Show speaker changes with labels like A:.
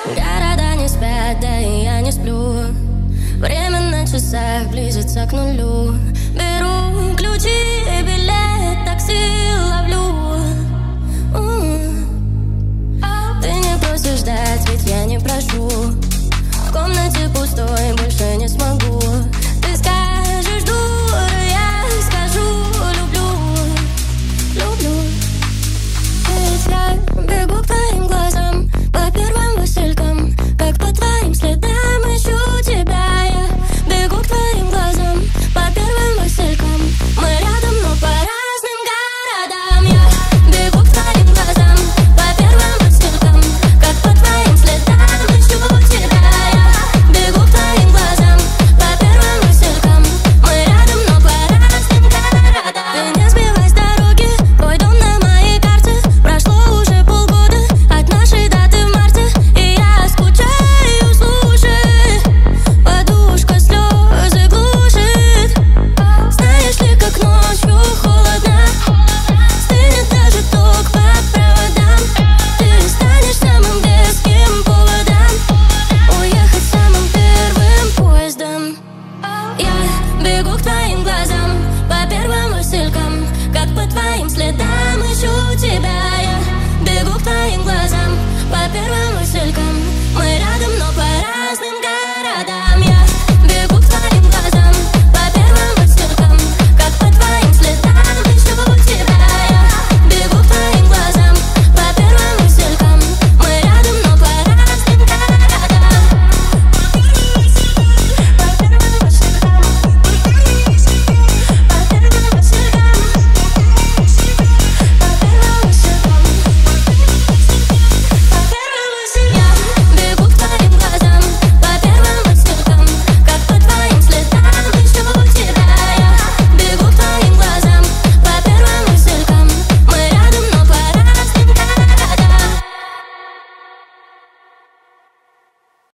A: Города не спят, да и я не сплю. Время на часах близится к нулю. Беру ключи и билет, такси ловлю. Ты не просишь ждать, ведь я не прошу. В комнате пустой, больше не смогу.